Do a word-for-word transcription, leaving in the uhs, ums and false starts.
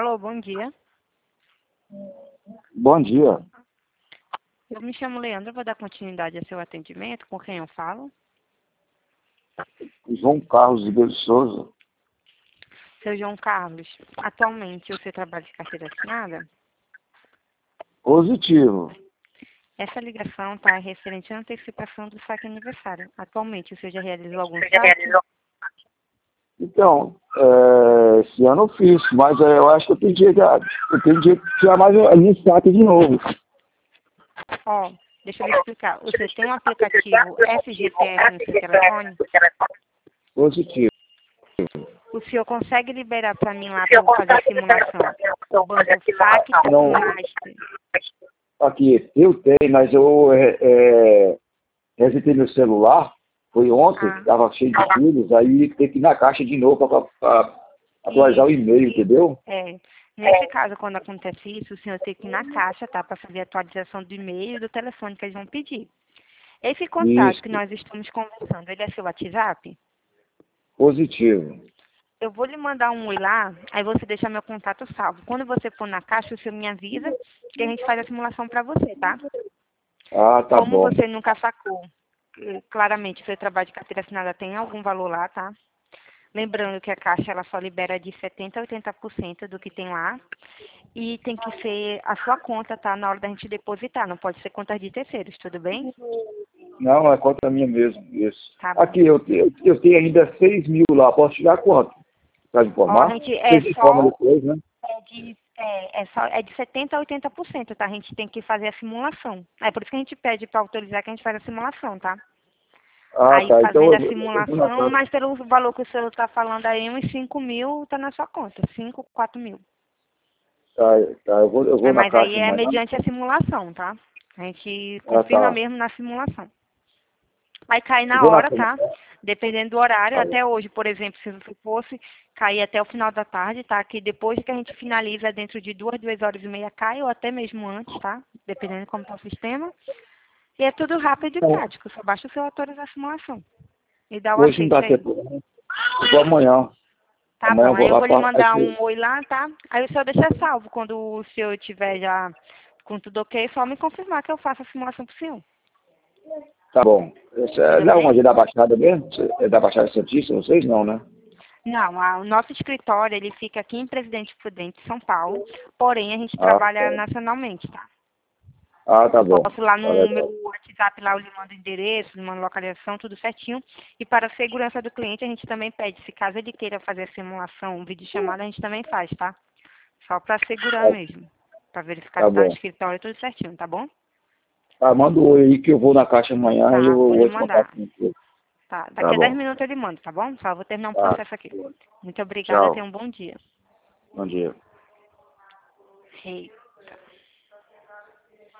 Alô, bom dia. Bom dia. Eu me chamo Leandro, vou dar continuidade ao seu atendimento. Com quem eu falo? João Carlos Ribeiro de Souza. Seu João Carlos, atualmente você trabalha de carteira assinada? Positivo. Essa ligação está referente à antecipação do saque aniversário. Atualmente você já realizou algum saque? Então, é, esse ano eu fiz, mas é, eu acho que eu tenho dia, eu tenho dia que tirar mais a minha saque de novo. Ó, deixa eu lhe explicar. Você tem um aplicativo F G T S no seu telefone? Positivo. O senhor consegue liberar para mim lá para eu fazer a simulação? O banco saque Não. Master. Aqui, eu tenho, mas eu é, é, resetei meu celular, foi ontem, Ah. estava cheio de filhos, aí tem que ir na caixa de novo para atualizar o e-mail, entendeu? É. Nesse caso, quando acontece isso, o senhor tem que ir na caixa, tá? Para fazer a atualização do e-mail e do telefone que eles vão pedir. Esse contato Isso. que nós estamos conversando, ele é seu WhatsApp? Positivo. Eu vou lhe mandar um oi lá, aí você deixa meu contato salvo. Quando você for na caixa, o senhor me avisa que a gente faz a simulação para você, tá? Ah, tá Como bom. você nunca sacou, eh, claramente, o seu trabalho de carteira assinada tem algum valor lá, tá? Lembrando que a Caixa ela só libera de setenta por cento a oitenta por cento do que tem lá. E tem que ser a sua conta, tá? Na hora da gente depositar. Não pode ser conta de terceiros, tudo bem? Não, é conta minha mesmo, isso. Tá bom. Aqui, eu, tenho- eu tenho ainda seis mil lá, posso tirar quanto? Para Ó, a informar? gente é Vocês informam só depois, né? é de, é, é só é de setenta a oitenta por cento, tá? A gente tem que fazer a simulação. É por isso que a gente pede para autorizar que a gente faz a simulação, tá? Ah, Aí tá. Então fazendo eu, a vou- eu vou na simulação, caixa. mas pelo valor que o senhor está falando aí, uns cinco mil tá na sua conta. cinco, quatro mil. Tá, tá, eu vou, eu É, vou na mas aí caixa é amanhã. mediante a simulação, tá? A gente Ah, confirma tá. mesmo na simulação. Vai cair Eu na vou na hora, caixa. tá? Dependendo do horário, Tá bom. até hoje, por exemplo, se você fosse cair até o final da tarde, tá? Que depois que a gente finaliza, dentro de duas, duas horas e meia cai, ou até mesmo antes, tá? Dependendo de como está o sistema. E é tudo rápido e Então, prático, só basta o seu autorizar a simulação. E dá o hoje não aceite dá aí. tempo. Não. Eu vou amanhã. Tá Amanhã bom, eu aí vou eu lá vou lhe para a mandar caixa. um oi lá, tá? Aí o senhor deixa salvo. Quando o senhor tiver já com tudo ok, só me confirmar que eu faço a simulação pro senhor. Tá bom. Esse é, Tudo não é bem? onde é da Baixada mesmo? É da Baixada Santista? Vocês não, né? Não, a- o nosso escritório, ele fica aqui em Presidente Prudente, São Paulo, porém a gente Ah, trabalha tá. nacionalmente, tá? Ah, tá Eu bom. posso lá Tá no meu legal. WhatsApp, lá eu lhe mando o endereço, lhe mando localização, tudo certinho. E para a segurança do cliente, a gente também pede, se caso ele queira fazer a simulação, um vídeo chamada, a gente também faz, tá? Só para segurar Tá, mesmo, para verificar tá se está no bom. escritório tudo certinho, tá bom? Tá, manda um oi aí que eu vou na caixa amanhã e eu Tá, vou lhe vou te contar mandar. com você. Tá, Tá daqui a dez bom. minutos eu lhe mando, tá bom? Só vou terminar um Tá. processo aqui. Muito obrigada, Tchau. tenha um bom dia. Bom dia. Hey.